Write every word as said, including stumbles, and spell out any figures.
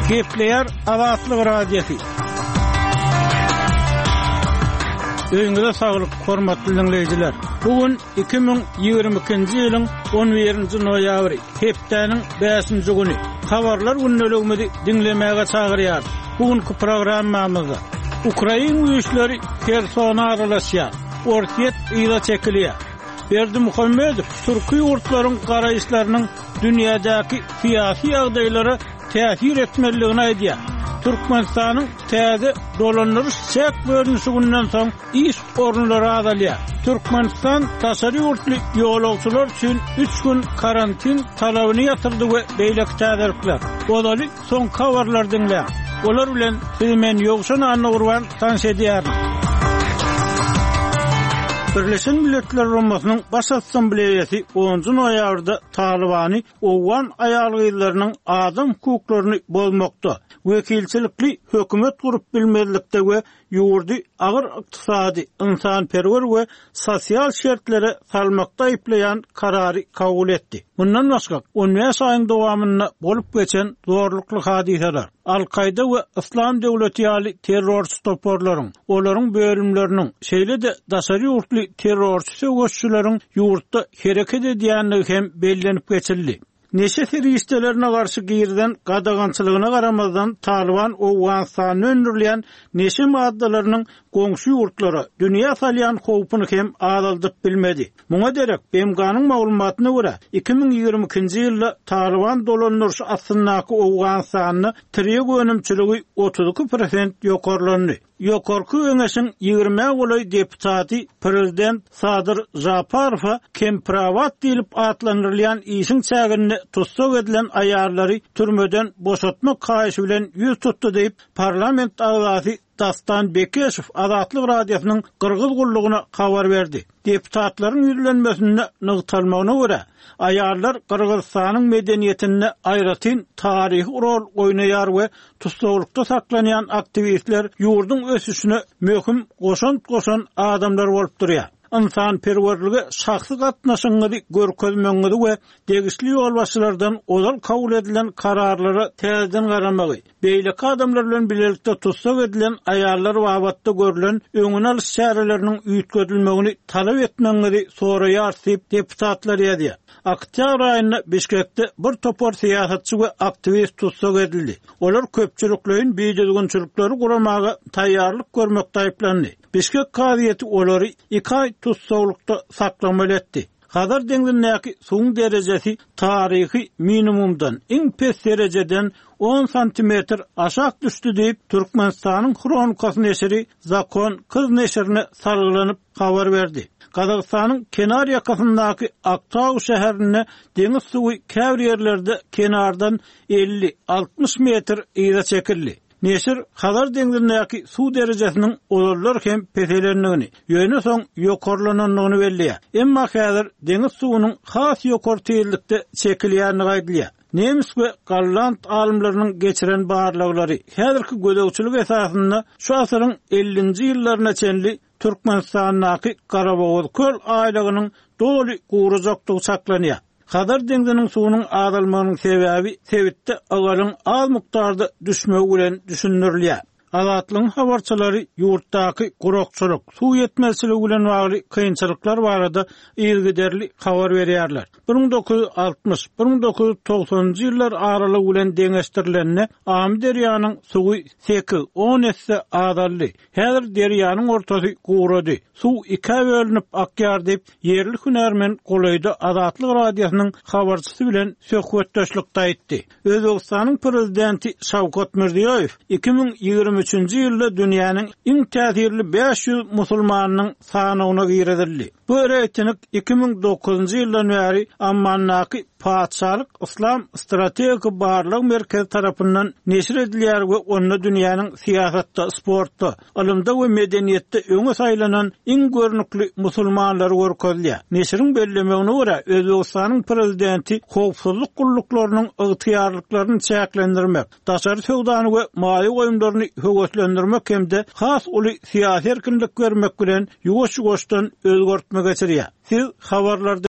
Kepler Azatlyk radiosu. Öňüňizde saglyk, hormatly dinleýijiler. Bugün iki ming ýygrimi ikinji ýylyň on birinji noýabry, hepdeniň beşinji güni. Habarlar günnelegimizi dinlemäge çagyrýar. Bugünkü programmamyzda Ukraina güýçleri Hersona aralaşýar. Ortiýet ýyla çekilýär. Berdi Muhammedow Türkiýe urtlaryň garaýşlarynyň dünýädäki syýasy ýagdaýlara täsir etmeligini aýdýar. Türkmenistanyň täze dolanýaryş çek bölünüşinden soň iş ornulary azalýar. Türkmenistan taşary urtly ýolagçylar üçin üç gün karantin talabyny ýatyrdy we beýleki täzelikler. Olaly soň habarlar dinlä. Olar bilen men ýogşan anagurwan tanış edýär. Birleşen Milletler Romasynyň Baş Assambleýasy onuncu noýabrda Talibany Owgan aýalgylarynyň adam hukuklaryny bozmakda, wekilçilikli hökümet gurup bilmezlikde we ýurdy agyr ykdysady, insanperwer we sosial şertlere salmakda ýyplayan karary kabul etdi. Bundan başga on beş aýyň dowamynda bolup geçen zorlukly hadiseler, Al-Qaida we Islam döwleti ýaly terrorist toporlaryň, olaryň bölümleriniň, şeýle-de daşary urtly terrorist göççülerin ýurtda hereket edýänligi hem bellenip geçildi. Neşe teröristlerine karşı girden qadağançylygına garamazdan Taliban Owganystany öndürilýän neşe maddalarynyň goňşy ýurtlara dünýä salýan howpuny hem azaldyp bilmedi. Muňa derek B M G'nyň maglumatyna görä iki ming ýygrimi ikinji ýylda Taliban dolanýaryşy aslyndaky Owganystanyň tirek önümçiligi otuz iki prosent ýokarlandy. Ýokarky öňeşiň ýygrimi goly deputaty prezident Sadyr Japarow Kempravat diýilip atlandyrylýan işiň çägini tutsak edilen aýarlary türmeden boşatmak kaýşy bilen ýüz tutdy diýip parlament agzasy Dastan Bekeşew Azatlyk radiosynyň Kyrgyz gullugyna habar berdi. Deputatlaryň ýüzlenmesinde nygtalmagyna görä, aýarlar Kyrgyzstanyň medeniýetinde aýratyn taryhy rol oýnaýar we tutsagylykda saklanýan aktivistler ýurduň ösüşine möhüm goşan goşan adamlar bolup durýar. İnsan perwerligi şahsy gatnaşyňyzy görkezmeňizi we degişli ýolbaşçylardan ozal kabul edilen kararlara täzeden garamagy, beýleki adamlar bilen birlikde tutsak edilen aýarlar wagtda görülen öňüne alyş şäherleriniň üýtgedilmegini talap etmeňizi soraýar diýip deputatlar ýadyar. Oktyabr aýynda Bişkekde bir topar siýasatçy we aktivist tutsak edildi. Olar köpçüliklerin beýdilgünçilikleri guramaga taýýarlyk görmekde aýplandy. Bişkek gaziýeti olary iki aý tutsagylykda saklamaly etdi. Hazar deňdindäki suň derejesi taryhy minimumdan iň pes derejeden on santimetr aşak düşdi diýip Türkmenistanyň Kronikasy neşri Zakon Kız neşrine salgylanyp habar berdi. Kazakstanyň kenar ýakasyndaky Aktau şäherine deňiz suwy käbir ýerlerde kenardan elli altmış metr ýyla çekildi. Neşir Hazar deňdindäki suw derejesiniň olarlar hem peselenligini, ýöne soň ýokarlananyny belliýär. Emma häzir deňiz suwunyň has ýokar tezlikde çekilýärligi aýdylýar. Nemis we Gallant alimlerining geçiren barlaglary häzirki gözegçilik esasynda şu asyryň ellinji ýyllaryna çenli Türkmenistanyň Garabağ köl aýlygynyň doly gurajakdygy saklanýar. Hazar deňdiniň suwunyň azalmagynyň sebäbi sebitde agalyň az mukdarda düşmegi bilen düşündirilýär. Azatlyň habarçylary ýurtdaky gurokçuluk, suw ýetmezligi bilen bagly kynçylyklar barada ýygyderli habar berýärler. bir ming dokuz ýüz altymyş - bir ming dokuz ýüz togsanjy ýyllar aralygy bilen deňeşdirilenne Amy derýanyň suwy sekiz on esse azaldy. Häzir derýanyň ortasy gurady. Suw iki bölünip akýar diýip ýerli hünärmen golayda Azatlyk radiosynyň habarçysy bilen söhbetdeşlikde aýtdy. Özbegistanyň prezidenti Şawkat Mirziýoýew iki ming ýygrimi üçinji ýylda dünýäniň iň täsirli beş ýüz musulmanynyň sanawyna giredildi. Bu reytinglik iki ming dokuzunjy ýyldan bäri Ammannaky Paçalyk İslam Strategik Barlyk Merkezi tarapyndan neşir edilýär we onda dünýäniň siýasatda, sportda, ilmde we medeniýetde öňe saýlanan iň görnükli musulmanlary görkezilýär. Neşiriň bellemegine görä Özbegistanyň prezidenti howpsuzlyk gullyklarynyň ygtyýarlyklaryny çäklendirmek, daşary sowdany we mali goýumlaryny höwetlendirmek hemde has uly siýasy erkinlik bermek bilen ýuwaş-ýuwaşdan özgertme geçirýär. Siz habarlarda